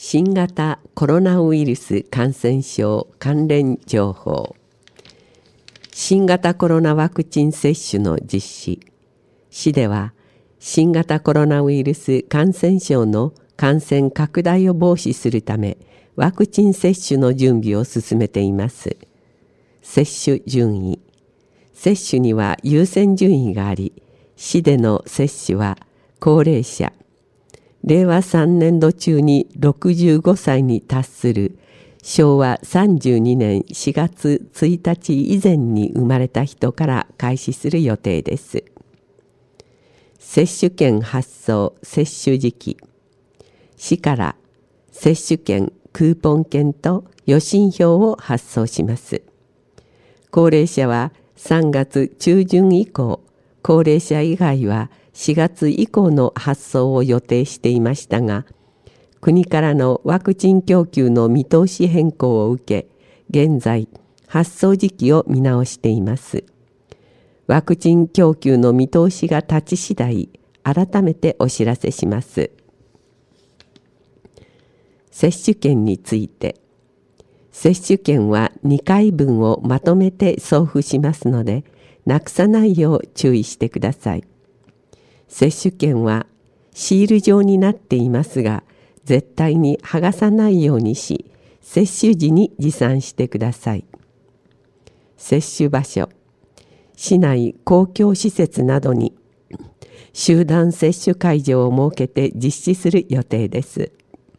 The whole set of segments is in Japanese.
新型コロナウイルス感染症関連情報。新型コロナワクチン接種の実施。市では新型コロナウイルス感染症の感染拡大を防止するためワクチン接種の準備を進めています。接種順位。接種には優先順位があり、市での接種は高齢者、令和3年度中に65歳に達する昭和32年4月1日以前に生まれた人から開始する予定です。接種券発送・接種時期。市から接種券、クーポン券と予診票を発送します。高齢者は3月中旬以降、高齢者以外は4月以降の発送を予定していましたが、国からのワクチン供給の見通し変更を受け、現在発送時期を見直しています。ワクチン供給の見通しが立ち次第、改めてお知らせします。接種券について。接種券は2回分をまとめて送付しますので、なくさないよう注意してください。接種券はシール状になっていますが、絶対に剥がさないようにし、接種時に持参してください。接種場所。市内公共施設などに集団接種会場を設けて実施する予定です。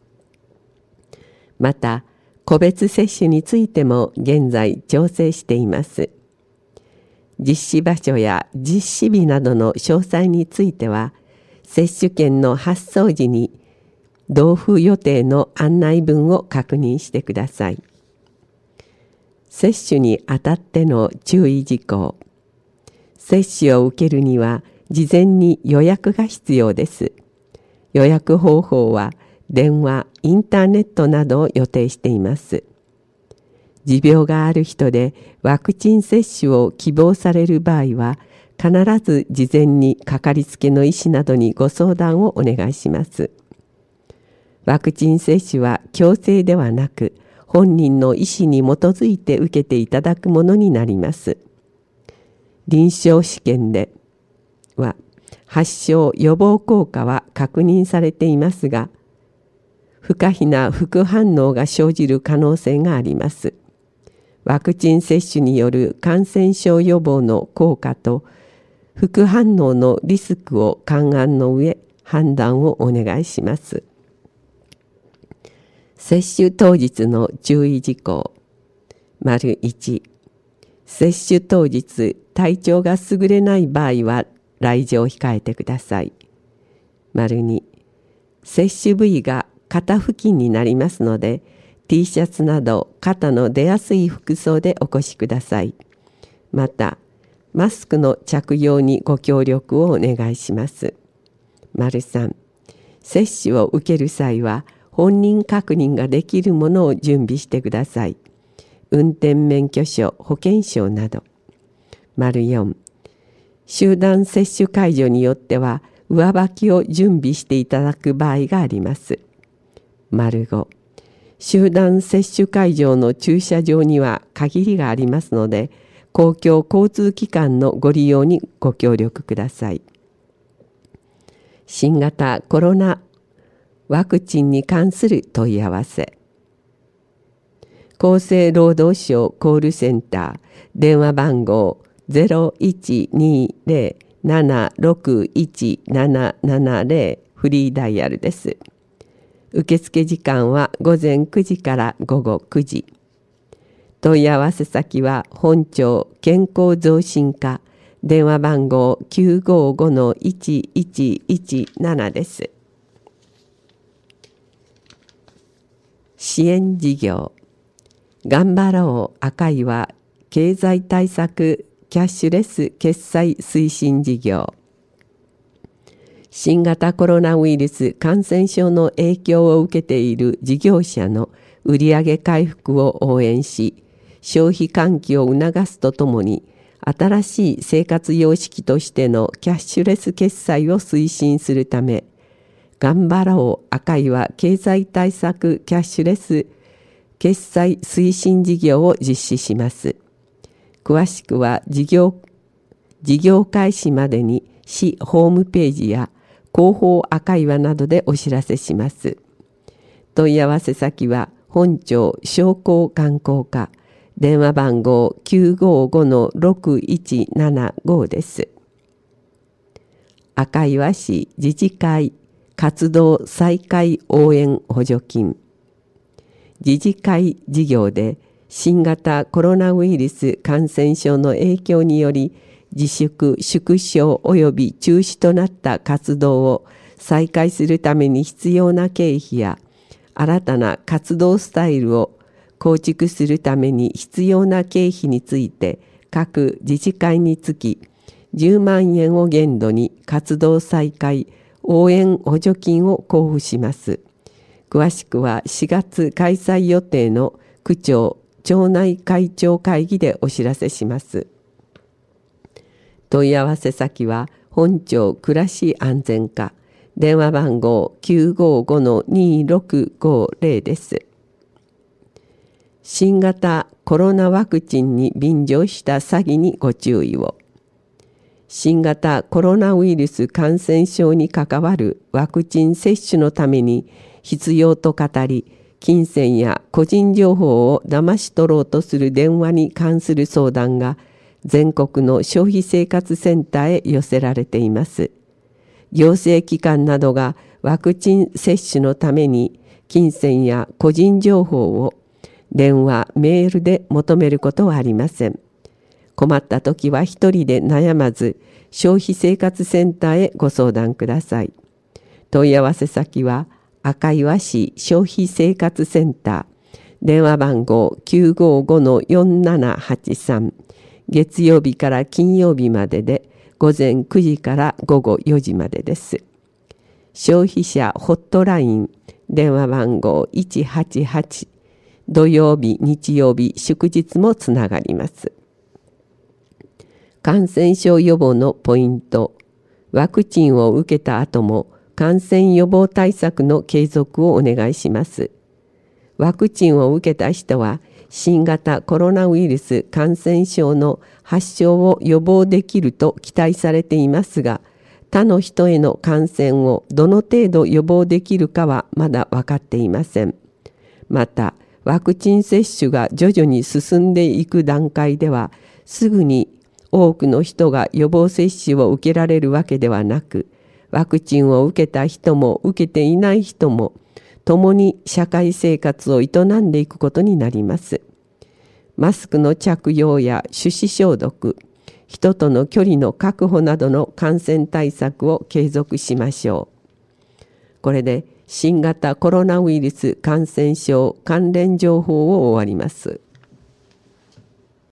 また、個別接種についても現在調整しています。実施場所や実施日などの詳細については、接種券の発送時に同封予定の案内文を確認してください。接種にあたっての注意事項。接種を受けるには事前に予約が必要です。予約方法は電話、インターネットなどを予定しています。持病がある人でワクチン接種を希望される場合は、必ず事前にかかりつけの医師などにご相談をお願いします。ワクチン接種は強制ではなく、本人の意思に基づいて受けていただくものになります。臨床試験では、発症予防効果は確認されていますが、不可避な副反応が生じる可能性があります。ワクチン接種による感染症予防の効果と副反応のリスクを勘案の上、判断をお願いします。接種当日の注意事項。1、接種当日、体調が優れない場合は来場を控えてください。2、接種部位が肩付近になりますので、T シャツなど肩の出やすい服装でお越しください。また、マスクの着用にご協力をお願いします。3、接種を受ける際は、本人確認ができるものを準備してください。運転免許証、保険証など。4、集団接種会場によっては、上履きを準備していただく場合があります。5、集団接種会場の駐車場には限りがありますので、公共交通機関のご利用にご協力ください。新型コロナワクチンに関する問い合わせ。厚生労働省コールセンター、電話番号 0120-761-770 フリーダイヤルです。受付時間は午前9時から午後9時。問い合わせ先は本庁健康増進課、電話番号 955-1117 です。支援事業。頑張ろう赤いは経済対策キャッシュレス決済推進事業。新型コロナウイルス感染症の影響を受けている事業者の売上回復を応援し、消費喚起を促すとともに、新しい生活様式としてのキャッシュレス決済を推進するため、 頑張ろう赤岩経済対策キャッシュレス決済推進事業を実施します。詳しくは事業開始までに市ホームページや広報赤岩などでお知らせします。問い合わせ先は本庁商工観光課、電話番号 955-6175 です。赤岩市自治会活動再開応援補助金。自治会事業で新型コロナウイルス感染症の影響により自粛・縮小及び中止となった活動を再開するために必要な経費や新たな活動スタイルを構築するために必要な経費について各自治会につき10万円を限度に活動再開応援補助金を交付します。詳しくは4月開催予定の区長・町内会長会議でお知らせします。問い合わせ先は本庁暮らし安全課、電話番号 955-2650 です。新型コロナワクチンに便乗した詐欺にご注意を。新型コロナウイルス感染症に関わるワクチン接種のために必要と語り、金銭や個人情報を騙し取ろうとする電話に関する相談が全国の消費生活センターへ寄せられています。行政機関などがワクチン接種のために金銭や個人情報を電話・メールで求めることはありません。困った時は一人で悩まず、消費生活センターへご相談ください。問い合わせ先は赤岩市消費生活センター、電話番号 955-4783、月曜日から金曜日までで午前9時から午後4時までです。消費者ホットライン、電話番号188、土曜日、日曜日、祝日もつながります。感染症予防のポイント。ワクチンを受けた後も感染予防対策の継続をお願いします。ワクチンを受けた人は新型コロナウイルス感染症の発症を予防できると期待されていますが、他の人への感染をどの程度予防できるかはまだ分かっていません。また、ワクチン接種が徐々に進んでいく段階では、すぐに多くの人が予防接種を受けられるわけではなく、ワクチンを受けた人も受けていない人も、共に社会生活を営んでいくことになります。マスクの着用や手指消毒、人との距離の確保などの感染対策を継続しましょう。これで新型コロナウイルス感染症関連情報を終わります。